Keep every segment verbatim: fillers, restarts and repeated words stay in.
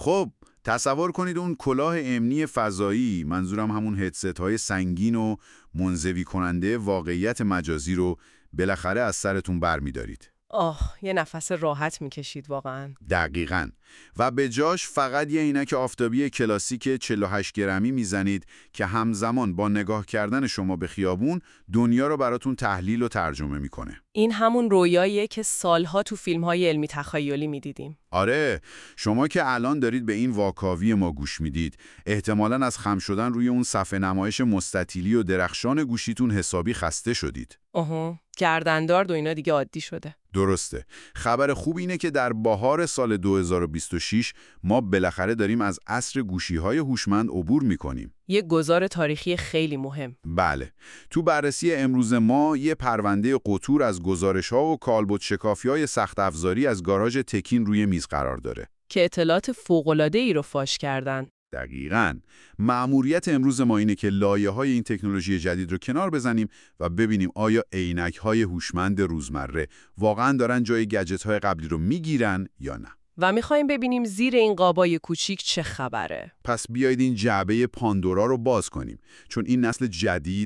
خب تصور کنید اون کلاه امنی فضایی، منظورم همون هدست های سنگین و منزوی کننده واقعیت مجازی رو بالاخره از سرتون برمی‌دارید. آه، یه نفس راحت میکشید واقعا. دقیقاً. و به جاش فقط یه عینک آفتابی کلاسیک چهل و هشت گرمی میزنید که همزمان با نگاه کردن شما به خیابون دنیا رو براتون تحلیل و ترجمه میکنه. این همون رویاییه که سالها تو فیلم‌های علمی تخیلی میدیدیم. آره، شما که الان دارید به این واکاوی ما گوش میدید، احتمالاً از خم شدن روی اون صفحه نمایش مستطیلی و درخشان گوشیتون حسابی خسته شدید. آها، گردندار و اینا دیگه عادی شده. درسته. خبر خوب اینه که در بهار سال دو هزار و بیست و شش ما بالاخره داریم از عصر گوشی‌های هوشمند عبور می‌کنیم. یه گذار تاریخی خیلی مهم. بله. تو بررسی امروز ما یه پرونده قطور از گزارش‌ها و کالبد شکافی‌های سخت افزاری از گاراژ تکین روی میز قرار داره که اطلاعات فوق‌العاده‌ای رو فاش کردن. دقیقاً. مأموریت امروز ما اینه که لایه‌های این تکنولوژی جدید رو کنار بزنیم و ببینیم آیا عینک‌های هوشمند روزمره واقعاً دارن جای گجت‌های قبلی رو میگیرن یا نه. و میخوایم ببینیم زیر این قابای کوچیک چه خبره. پس بیایید این جعبه پاندورا رو باز کنیم، چون این نسل جدید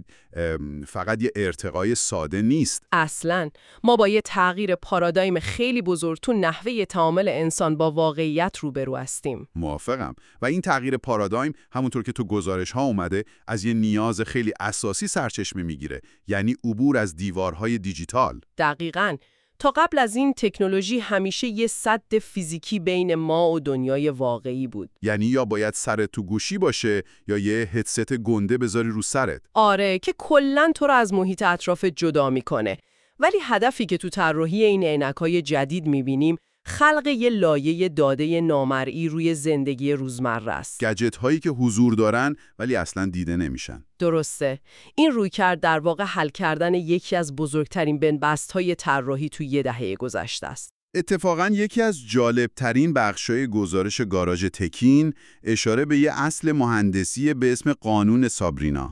فقط یه ارتقای ساده نیست. اصلاً ما با یه تغییر پارادایم خیلی بزرگ تو نحوه تعامل انسان با واقعیت روبرو هستیم. موافقم. و این تغییر پارادایم همونطور که تو گزارش ها اومده از یه نیاز خیلی اساسی سرچشمه میگیره، یعنی عبور از دیوارهای دیجیتال. دقیقاً. تا قبل از این تکنولوژی همیشه یه سد فیزیکی بین ما و دنیای واقعی بود. یعنی یا باید سرت تو گوشی باشه یا یه هدست گنده بذاری رو سرت. آره، که کلاً تو رو از محیط اطراف جدا میکنه. ولی هدفی که تو طراحی این عینک‌های جدید میبینیم خلق یه لایه داده نامرئی روی زندگی روزمره است. گجت هایی که حضور دارن ولی اصلاً دیده نمیشن. درسته. این رویکرد در واقع حل کردن یکی از بزرگترین بنبست‌های طراحی توی یه دهه گذشته است. اتفاقاً یکی از جالبترین بخشای گزارش گاراژ تکین اشاره به یه اصل مهندسی به اسم قانون سابرینا.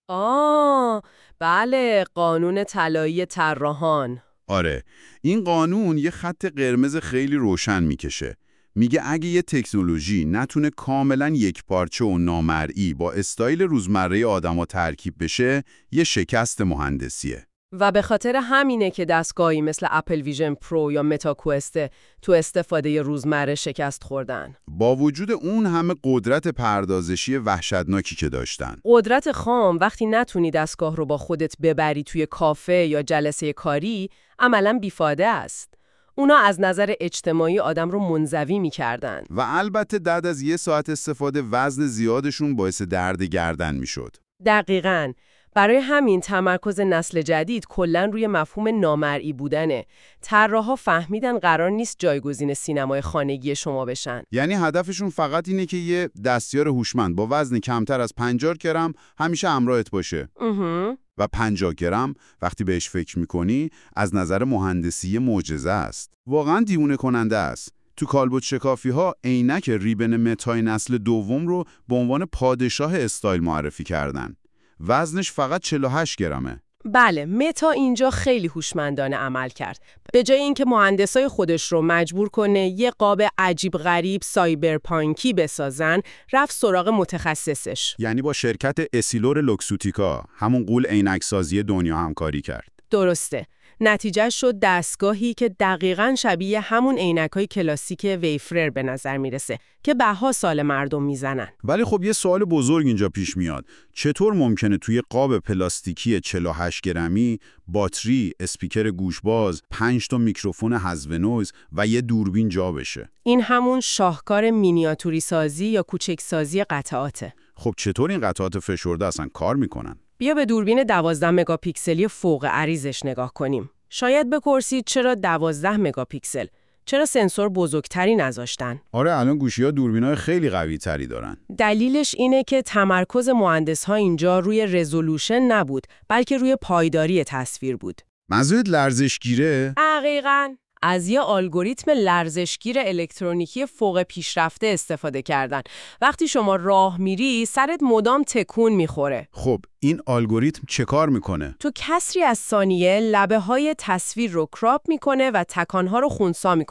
آه، بله، قانون طلایی طراحان. آره، این قانون یه خط قرمز خیلی روشن میکشه. میگه اگه یه تکنولوژی نتونه کاملا یک پارچه و نامرئی با استایل روزمره آدما ترکیب بشه، یه شکست مهندسیه. و به خاطر همینه که دستگاهی مثل اپل ویژن پرو یا متا کوست تو استفاده روزمره شکست خوردن. با وجود اون همه قدرت پردازشی وحشتناکی که داشتن. قدرت خام وقتی نتونی دستگاه رو با خودت ببری توی کافه یا جلسه کاری، عملاً بیفاده است. اونا از نظر اجتماعی آدم رو منزوی می‌کردن. و البته بعد از یه ساعت استفاده وزن زیادشون باعث درد گردن میشد. دقیقاً. برای همین تمرکز نسل جدید کلاً روی مفهوم نامرئی بودنه. طراحا فهمیدن قرار نیست جایگزین سینمای خانگی شما بشن. یعنی هدفشون فقط اینه که یه دستیار هوشمند با وزن کمتر از پنجاه گرم همیشه همراهت باشه. اها. و پنجاه گرم وقتی بهش فکر میکنی از نظر مهندسی معجزه است. واقعاً دیوونه کننده است. تو کالبد شکافی ها عینک ریبن متای نسل دوم رو به عنوان پادشاه استایل معرفی کردن. وزنش فقط چهل و هشت گرمه. بله، متا اینجا خیلی هوشمندانه عمل کرد. به جای اینکه مهندسای خودش رو مجبور کنه یه قاب عجیب غریب سایبرپانکی بسازن، رفت سراغ متخصصش. یعنی با شرکت اسیلور لوکسوتیکا، همون غول عینک‌سازی دنیا همکاری کرد. درسته. نتیجه شد دستگاهی که دقیقاً شبیه همون عینک‌های کلاسیک ویفرر به نظر میرسه که بها سال مردم میزنن. ولی خب یه سوال بزرگ اینجا پیش میاد. چطور ممکنه توی قاب پلاستیکی چهل و هشت گرمی باتری، اسپیکر گوشباز، پنج تا میکروفون حذف نویز و یه دوربین جا بشه؟ این همون شاهکار مینیاتوری سازی یا کوچک سازی قطعاته. خب چطور این قطعات فشرده اصلا کار میکنن؟ بیا به دوربین دوازده مگاپیکسلی فوق عریضش نگاه کنیم. شاید بپرسید چرا دوازده مگاپیکسل؟ چرا سنسور بزرگتری نذاشتن؟ آره، الان گوشی‌ها دوربینای خیلی قوی تری دارن. دلیلش اینه که تمرکز مهندس‌ها اینجا روی رزولوشن نبود، بلکه روی پایداری تصویر بود. منظورت لرزشگیره؟ دقیقاً. از یه الگوریتم لرزشگیر الکترونیکی فوق پیشرفته استفاده کردن. وقتی شما راه میری، سرت مدام تکون میخوره. خب این الگوریتم چه کار میکنه؟ تو کسری از ثانیه لبه های تصویر رو کراپ میکنه و تکانها رو خنثی میکنه.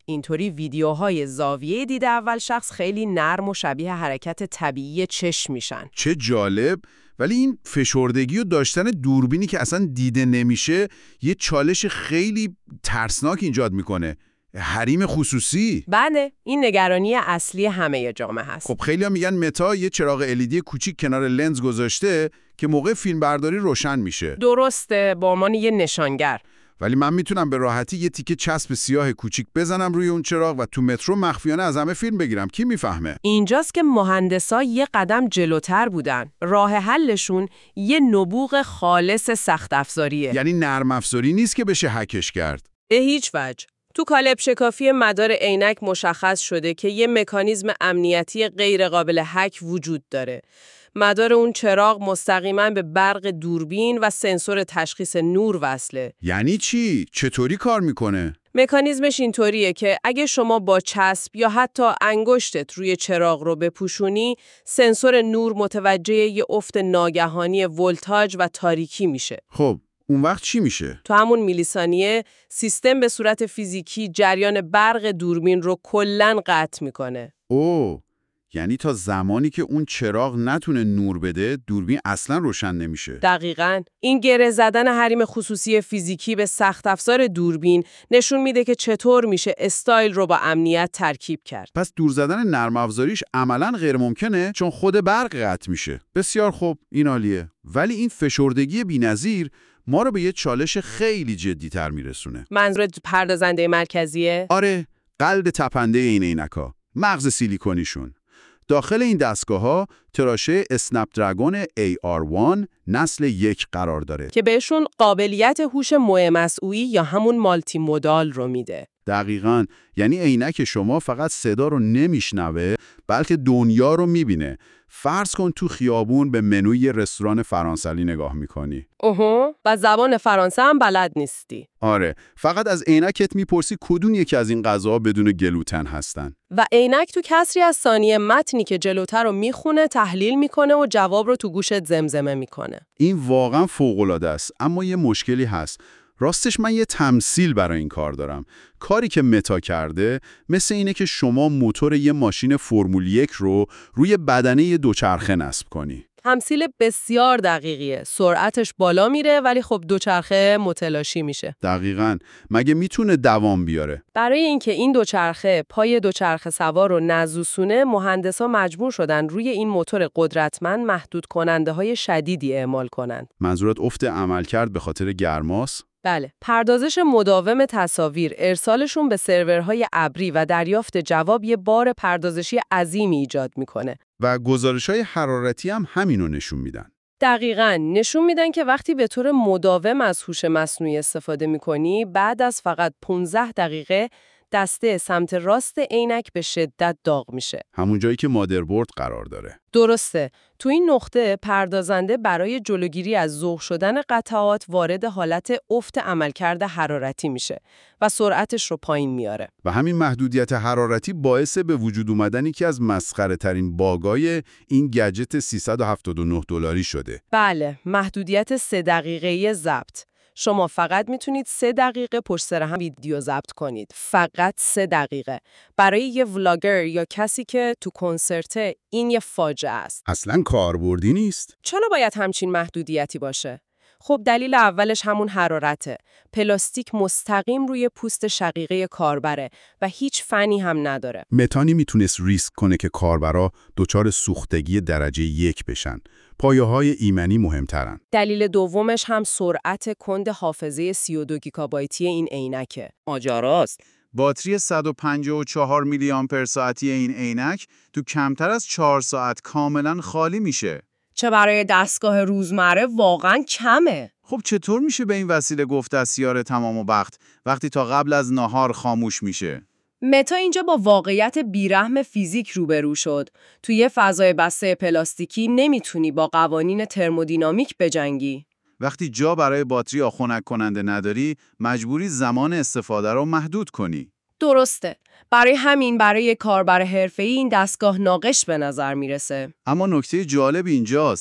اینطوری ویدیوهای زاویه دید اول شخص خیلی نرم و شبیه حرکت طبیعی چشم میشن. چه جالب. ولی این فشردگی و داشتن دوربینی که اصلا دیده نمیشه یه چالش خیلی ترسناک ایجاد میکنه. حریم خصوصی. بله، این نگرانی اصلی همه جامعه هست. خب خیلی‌ها میگن متا یه چراغ الیدی کوچیک کنار لنز گذاشته که موقع فیلمبرداری روشن میشه. درسته، با عنوان یه نشانگر. ولی من میتونم به راحتی یه تیکه چسب سیاه کوچیک بزنم روی اون چراغ و تو مترو مخفیانه از همه فیلم بگیرم. کی میفهمه؟ اینجاست که مهندسا یه قدم جلوتر بودن. راه حلشون یه نبوغ خالص سخت افزاریه. یعنی نرم افزاری نیست که بشه هکش کرد. به هیچ وجه. تو کالب شکافی مدار عینک مشخص شده که یه مکانیزم امنیتی غیر قابل هک وجود داره. مدار اون چراغ مستقیما به برق دوربین و سنسور تشخیص نور وصله. یعنی چی؟ چطوری کار میکنه؟ مکانیزمش اینطوریه که اگه شما با چسب یا حتی انگشتت روی چراغ رو بپوشونی، سنسور نور متوجه یه افت ناگهانی ولتاژ و تاریکی میشه. خب اون وقت چی میشه؟ تو همون میلی ثانیه سیستم به صورت فیزیکی جریان برق دوربین رو کلاً قطع میکنه. اوه، یعنی تا زمانی که اون چراغ نتونه نور بده، دوربین اصلا روشن نمیشه. دقیقاً. این گره زدن حریم خصوصی فیزیکی به سخت افزار دوربین نشون میده که چطور میشه استایل رو با امنیت ترکیب کرد. پس دور زدن نرم افزاریش عملاً غیر ممکنه چون خود برق قطع میشه. بسیار خوب، این عالیه. ولی این فشردگی بی‌نظیر ما رو به یه چالش خیلی جدی‌تر میرسونه. منظورت پردازنده مرکزیه؟ آره، قلب تپنده این عینک‌ها، مغز سیلیکونیشون. داخل این دستگاه‌ها تراشه اسنپ دراگون ای آر وان نسل یک قرار داره که بهشون قابلیت هوش مومسعوعی یا همون مالتی مودال رو میده. دقیقاً. یعنی عینک شما فقط صدا رو نمیشنوه بلکه دنیا رو میبینه. فرض کن تو خیابون به منوی رستوران فرانسوی نگاه میکنی. اوه، و زبان فرانسه هم بلد نیستی. آره، فقط از عینکت میپرسی کدوم یکی از این غذاها بدون گلوتن هستن. و عینک تو کسری از ثانیه متنی که جلوتر رو میخونه، تحلیل میکنه و جواب رو تو گوشت زمزمه میکنه. این واقعا فوق‌العاده است، اما یه مشکلی هست. راستش من یه تمثیل برای این کار دارم. کاری که متا کرده مثل اینه که شما موتور یه ماشین فرمول یک رو روی بدنه یه دوچرخه نصب کنی. تمثیل بسیار دقیقیه. سرعتش بالا میره ولی خب دوچرخه متلاشی میشه. دقیقاً. مگه میتونه دوام بیاره؟ برای اینکه این دوچرخه پای دوچرخه سوار رو نزوسونه، مهندسا مجبور شدن روی این موتور قدرتمند محدود کننده های شدیدی اعمال کنن. منظورت افت عملکرد به خاطر گرماست؟ بله، پردازش مداوم تصاویر، ارسالشون به سرورهای ابری و دریافت جواب یه بار پردازشی عظیمی ایجاد میکنه. و گزارش‌های حرارتی هم همینو نشون میدن. دقیقاً، نشون میدن که وقتی به طور مداوم از هوش مصنوعی استفاده میکنی، بعد از فقط پانزده دقیقه دسته سمت راست عینک به شدت داغ میشه. همون جایی که مادربرد قرار داره. درسته. تو این نقطه پردازنده برای جلوگیری از ذوب شدن قطعات وارد حالت افت عملکرد حرارتی میشه و سرعتش رو پایین میاره. و همین محدودیت حرارتی باعث به وجود اومدن یکی از مسخره ترین باگای این گجت سیصد و هفتاد و نه دلاری شده. بله، محدودیت سه دقیقه‌ای ضبط. شما فقط میتونید سه دقیقه پشت سر هم ویدیو ضبط کنید. فقط سه دقیقه. برای یه ولاگر یا کسی که تو کنسرته این یه فاجعه است. اصلاً کاربردی نیست. چرا باید همچین محدودیتی باشه؟ خب دلیل اولش همون حرارته. پلاستیک مستقیم روی پوست شقیقه کاربره و هیچ فنی هم نداره. متانی میتونست ریسک کنه که کاربرا دچار سوختگی درجه یک بشن. پایه‌های ایمنی مهمترن. دلیل دومش هم سرعت کند حافظه سی و دو گیگابایتی این عینکه. ماجراست. باتری صد و پنجاه و چهار میلی آمپر ساعتی این عینک تو کمتر از چهار ساعت کاملا خالی میشه. چه برای دستگاه روزمره واقعاً کمه. خب چطور میشه به این وسیله گفت دستیار تمام و وقت وقتی تا قبل از ناهار خاموش میشه؟ متا اینجا با واقعیت بیرحم فیزیک روبرو شد. توی یه فضای بسته پلاستیکی نمیتونی با قوانین ترمودینامیک بجنگی. وقتی جا برای باتری خنک کننده نداری، مجبوری زمان استفاده رو محدود کنی. درسته. برای همین برای کاربر حرفه‌ای این دستگاه ناقص به نظر میرسه. اما نکته جالب اینجاست.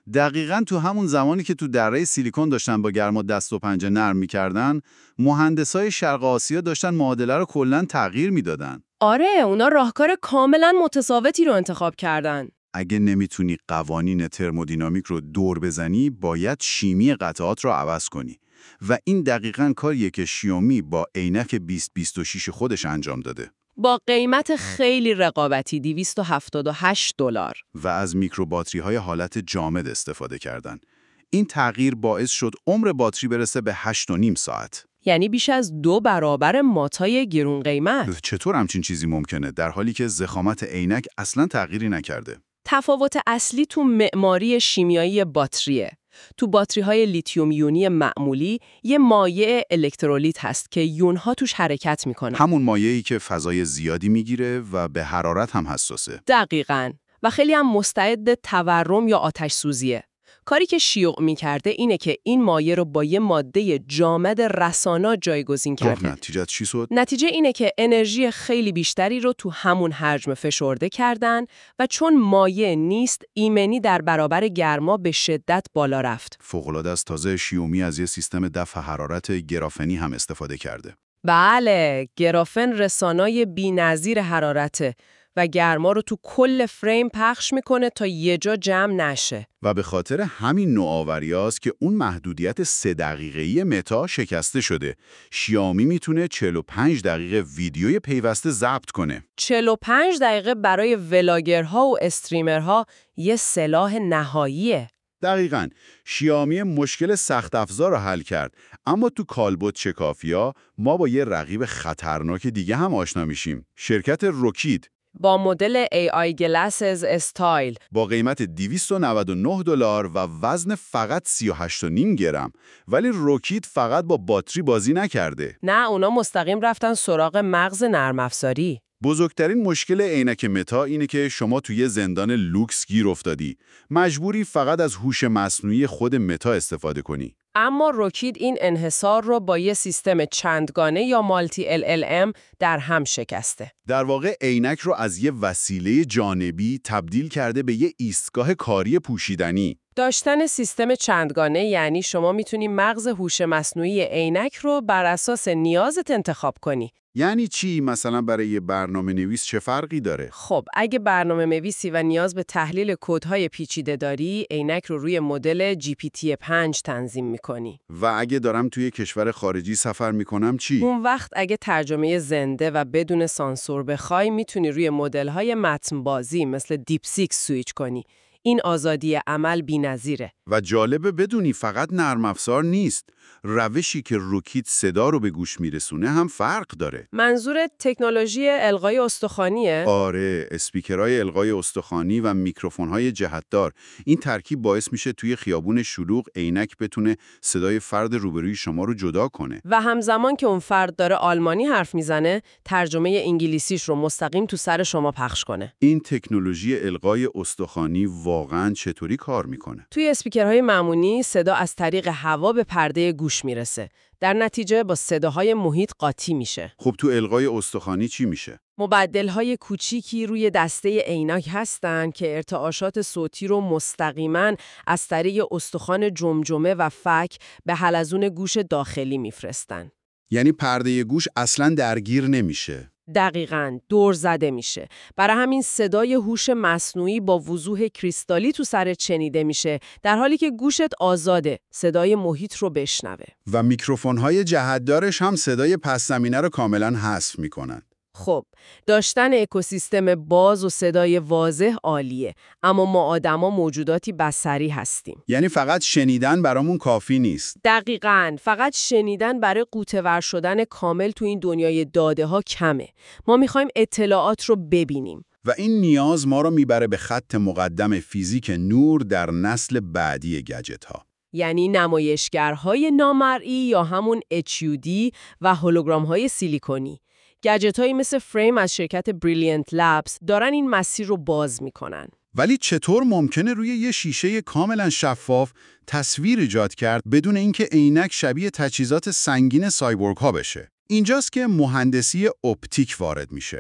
دقیقاً تو همون زمانی که تو دره سیلیکون داشتن با گرما دست و پنجه نرم می‌کردن، مهندسای شرق آسیا داشتن معادله رو کلاً تغییر میدادن. آره، اونا راهکار کاملا متفاوتی رو انتخاب کردن. اگه نمیتونی قوانین ترمودینامیک رو دور بزنی، باید شیمی قطعات رو عوض کنی. و این دقیقاً کاریه که شیائومی با عینک بیست بیست و شش خودش انجام داده. با قیمت خیلی رقابتی دویست و هفتاد و هشت دلار. و از میکروباتری‌های حالت جامد استفاده کردن. این تغییر باعث شد عمر باتری برسه به هشت و نیم ساعت. یعنی بیش از دو برابر ماتای گرون قیمت. چطور همچین چیزی ممکنه در حالی که ضخامت عینک اصلاً تغییری نکرده؟ تفاوت اصلی تو معماری شیمیایی باتریه. تو باتری‌های لیتیوم یونی معمولی یه مایع الکترولیت هست که یون‌ها توش حرکت میکنن. همون مایعی که فضای زیادی میگیره و به حرارت هم حساسه. دقیقاً. و خیلی هم مستعد تورم یا آتش سوزیه. کاری که شیوع می‌کرده اینه که این مایع رو با یه ماده جامد رسانا جایگزین کرده. نتیجه چی شد؟ نتیجه اینه که انرژی خیلی بیشتری رو تو همون حجم فشرده کردن و چون مایع نیست، ایمنی در برابر گرما به شدت بالا رفت. فوق‌العاده است. تازه شیائومی از یه سیستم دفع حرارت گرافنی هم استفاده کرده. بله، گرافن رسانای بی‌نظیر حرارته و گرما رو تو کل فریم پخش میکنه تا یه جا جمع نشه. و به خاطر همین نوآوریاست که اون محدودیت سه دقیقه‌ای متا شکسته شده. شیائومی میتونه چهل و پنج دقیقه ویدیوی پیوسته ضبط کنه. چهل و پنج دقیقه برای ولاگرها و استریمرها یه سلاح نهاییه. دقیقاً. شیائومی مشکل سخت افزار رو حل کرد، اما تو کالبد شکافی‌ها ما با یه رقیب خطرناک دیگه هم آشنا میشیم. شرکت روکید با مدل ای آی Glasses استایل با قیمت دویست و نود و نه دلار و وزن فقط سی و هشت و نیم گرم. ولی روکید فقط با باتری بازی نکرده. نه، اونا مستقیم رفتن سراغ مغز نرم افزاری. بزرگترین مشکل عینک متا اینه که شما توی زندان لوکس گیر افتادی. مجبوری فقط از هوش مصنوعی خود متا استفاده کنی. اما روکید این انحصار رو با یه سیستم چندگانه یا مالتی ال ال ام در هم شکسته. در واقع عینک رو از یه وسیله جانبی تبدیل کرده به یه ایستگاه کاری پوشیدنی. داشتن سیستم چندگانه یعنی شما میتونی مغز هوش مصنوعی عینک رو بر اساس نیازت انتخاب کنی. یعنی چی؟ مثلا برای یه برنامه نویس چه فرقی داره؟ خب اگه برنامه نویسی و نیاز به تحلیل کدهای پیچیده داری، عینک رو روی مدل جی پی تی پنج تنظیم میکنی. و اگه دارم توی کشور خارجی سفر میکنم چی؟ اون وقت اگه ترجمه زنده و بدون سانسور بخوای، میتونی روی مدل‌های متن بازی مثل دیپ سیک سویچ کنی. این آزادی عمل بی‌نظیره. و جالبه بدونی فقط نرم افزار نیست. روشی که روکید صدا رو به گوش میرسونه هم فرق داره. منظور تکنولوژی القای استخوانیه؟ آره، اسپیکرهای القای استخوانی و میکروفون‌های جهتدار. این ترکیب باعث میشه توی خیابون شلوغ عینک بتونه صدای فرد روبروی شما رو جدا کنه. و همزمان که اون فرد داره آلمانی حرف میزنه، ترجمه انگلیسیش رو مستقیم تو سر شما پخش کنه. این تکنولوژی القای استخوانی واقعاً چطوری کار میکنه؟ توی اسپیکرهای معمولی صدا از طریق هوا به پرده گوش میرسه. در نتیجه با صداهای محیط قاطی میشه. خب تو القای استخوانی چی میشه؟ مبدل‌های کوچیکی روی دسته عینک هستن که ارتعاشات صوتی رو مستقیما از طریق استخوان جمجمه و فک به حلزون گوش داخلی میفرستن. یعنی پرده گوش اصلاً درگیر نمیشه. دقیقاً دور زده میشه. برای همین صدای هوش مصنوعی با وضوح کریستالی تو سرت شنیده میشه، در حالی که گوشت آزاده صدای محیط رو بشنوه. و میکروفون‌های جهتدارش هم صدای پس زمینه رو کاملاً حذف میکنن. خب، داشتن اکوسیستم باز و صدای واضح عالیه، اما ما آدما موجوداتی بصری هستیم. یعنی فقط شنیدن برامون کافی نیست. دقیقاً، فقط شنیدن برای غوطه‌ور شدن کامل تو این دنیای داده ها کمه. ما میخوایم اطلاعات رو ببینیم. و این نیاز ما رو میبره به خط مقدم فیزیک نور در نسل بعدی گجت ها. یعنی نمایشگرهای نامرئی یا همون اچ یو دی و هولوگرام‌های سیلیکونی. گجت‌هایی مثل فریم از شرکت بریلیانت لبز دارن این مسیر رو باز میکنن. ولی چطور ممکنه روی یه شیشه کاملا شفاف تصویر ایجاد کرد بدون اینکه عینک شبیه تجهیزات سنگین سایبورگ ها بشه؟ اینجاست که مهندسی اپتیک وارد میشه.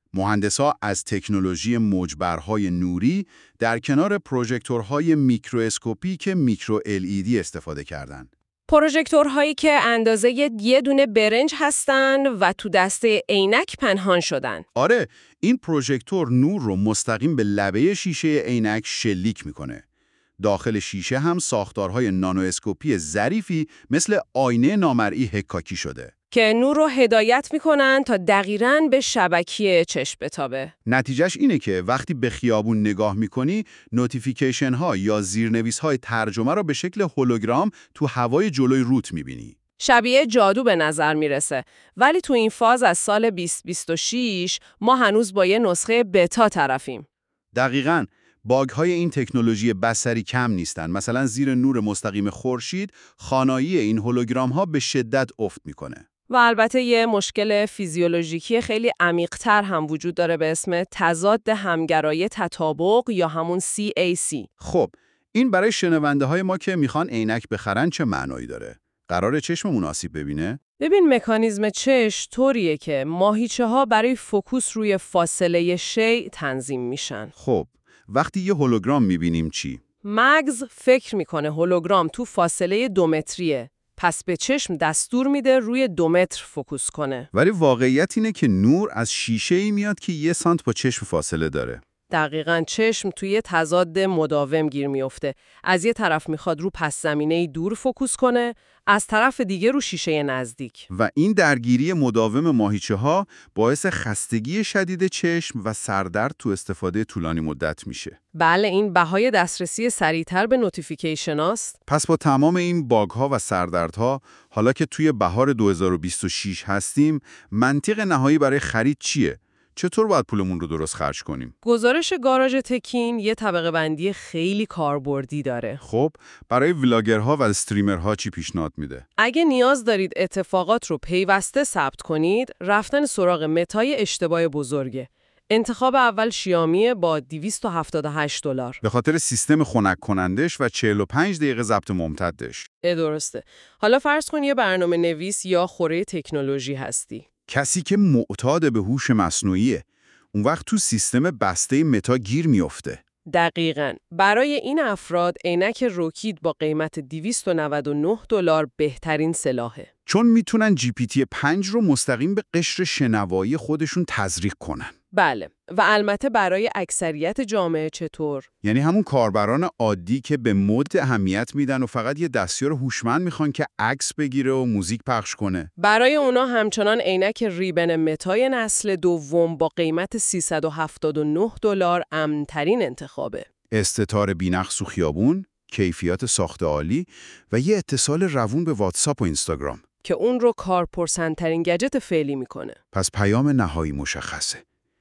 مهندسا از تکنولوژی موجبرهای نوری در کنار پروژکتورهای میکرواسکوپیک میکرو ال ای دی استفاده کردند. پروژکتورهایی که اندازه یه دونه برنج هستن و تو دسته عینک پنهان شدن. آره، این پروژکتور نور رو مستقیم به لبه شیشه عینک شلیک میکنه. داخل شیشه هم ساختارهای نانواسکوپی ظریفی مثل آینه نامرئی حکاکی شده که نور رو هدایت میکنن تا دقیقاً به شبکیه چشم بتابه. نتیجهش اینه که وقتی به خیابون نگاه میکنی، نوتیفیکیشن ها یا زیرنویس های ترجمه رو به شکل هولوگرام تو هوای جلوی روت میبینی. شبیه جادو به نظر میرسه، ولی تو این فاز از سال بیست بیست و شش ما هنوز با یه نسخه بتا طرفیم. دقیقاً. باگ‌های این تکنولوژی بصری کم نیستن. مثلا زیر نور مستقیم خورشید، خوانایی این هولوگرام‌ها به شدت افت میکنه. و البته یه مشکل فیزیولوژیکی خیلی عمیق‌تر هم وجود داره به اسم تضاد همگرایی تطابق یا همون سی ای سی. خب، این برای شنونده ما که میخوان عینک بخرن چه معنایی داره؟ قراره چشممون آسیب ببینه؟ ببین مکانیزم چشم طوریه که ماهیچه‌ها برای فوکوس روی فاصله شیء تنظیم میشن. خب، وقتی یه هولوگرام میبینیم چی؟ مغز فکر میکنه هولوگرام تو فاصله دو متریه. پس به چشم دستور میده روی دو متر فوکوس کنه. ولی واقعیت اینه که نور از شیشه‌ای میاد که یه سانت با چشم فاصله داره. دقیقاً چشم توی تضاد مداوم گیر میفته. از یه طرف میخواد رو پس زمینه دور فوکوس کنه، از طرف دیگه رو شیشه نزدیک. و این درگیری مداوم ماهیچه‌ها باعث خستگی شدید چشم و سردرد تو استفاده طولانی مدت میشه. بله، این بهای دسترسی سریعتر به نوتیفیکیشن هاست. پس با تمام این باگ‌ها و سردردها، حالا که توی بهار دو هزار و بیست و شش هستیم، منطق نهایی برای خرید چیه؟ چطور باید پولمون رو درست خرج کنیم؟ گزارش گاراژ تکین یه طبقه بندی خیلی کاربردی داره. خب، برای ولاگرها و استریمرها چی پیشنهاد میده؟ اگه نیاز دارید اتفاقات رو پیوسته ثبت کنید، رفتن سراغ متای اشتباه بزرگه. انتخاب اول شیائمی با دویست و هفتاد و هشت دلار. به خاطر سیستم خنک کنندش و چهل و پنج دقیقه ضبط ممتدش. اه درسته. حالا فرض کن یه برنامه نویس یا خوره تکنولوژی هستی. کسی که معتاد به هوش مصنوعیه، اون وقت تو سیستم بسته متا گیر میفته. دقیقاً. برای این افراد عینک روکید با قیمت دویست و نود و نه دلار بهترین سلاحه. چون میتونن جی پی تی پنج رو مستقیم به قشر شنوایی خودشون تزریق کنن. بله. و البته برای اکثریت جامعه چطور؟ یعنی همون کاربران عادی که به مد اهمیت میدن و فقط یه دستیار هوشمند میخوان که عکس بگیره و موزیک پخش کنه. برای اونا همچنان عینک ریبن متای نسل دوم با قیمت سیصد و هفتاد و نه دلار امن‌ترین انتخابه. استتار بی‌نقص و خیابون، کیفیت ساخت عالی و یه اتصال روون به واتساپ و اینستاگرام که اون رو کارپرسندترین گجت فعلی میکنه. پس پیام نهایی مشخصه.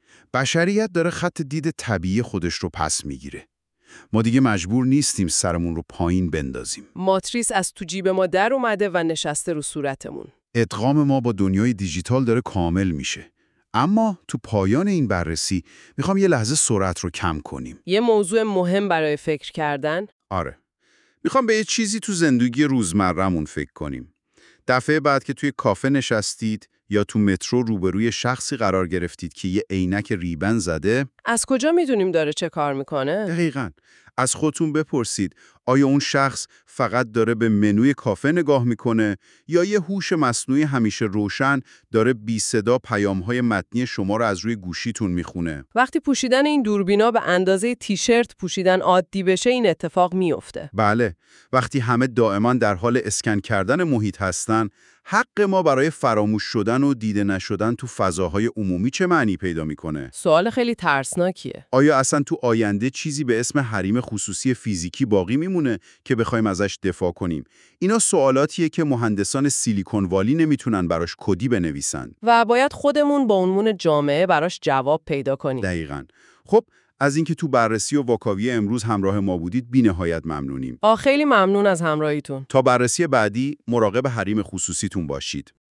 بشریت داره خط دید طبیعی خودش رو پس میگیره. ما دیگه مجبور نیستیم سرمون رو پایین بندازیم. ماتریس از تو جیب ما در اومده و نشسته رو صورتمون. ادغام ما با دنیای دیجیتال داره کامل میشه. اما تو پایان این بررسی میخوام یه لحظه سرعت رو کم کنیم. یه موضوع مهم برای فکر کردن. آره. میخوام به یه چیزی تو زندگی روزمره‌مون فکر کنیم. دفعه بعد که توی کافه نشستید یا تو مترو روبروی شخصی قرار گرفتید که یه عینک ریبن زده، از کجا میدونیم داره چه کار میکنه؟ دقیقاً. از خودتون بپرسید آیا اون شخص فقط داره به منوی کافه نگاه میکنه یا یه هوش مصنوعی همیشه روشن داره بی صدا پیام‌های متنی شما رو از روی گوشیتون میخونه؟ وقتی پوشیدن این دوربینا به اندازه تیشرت پوشیدن عادی بشه این اتفاق میفته. بله، وقتی همه دائما در حال اسکن کردن محیط هستن، حق ما برای فراموش شدن و دیده نشدن تو فضاهای عمومی چه معنی پیدا میکنه؟ سوال خیلی ترسناکیه. آیا اصلا تو آینده چیزی به اسم حریم خصوصی فیزیکی باقی میمونه که بخوایم ازش دفاع کنیم؟ اینا سوالاتیه که مهندسان سیلیکون والی نمیتونن براش کدی بنویسن. و باید خودمون با عنوان جامعه براش جواب پیدا کنیم. دقیقاً. خب، از اینکه تو بررسی و واکاوی امروز همراه ما بودید بی‌نهایت ممنونیم. آ خیلی ممنون از همراهیتون. تا بررسی بعدی مراقب حریم خصوصیتون باشید.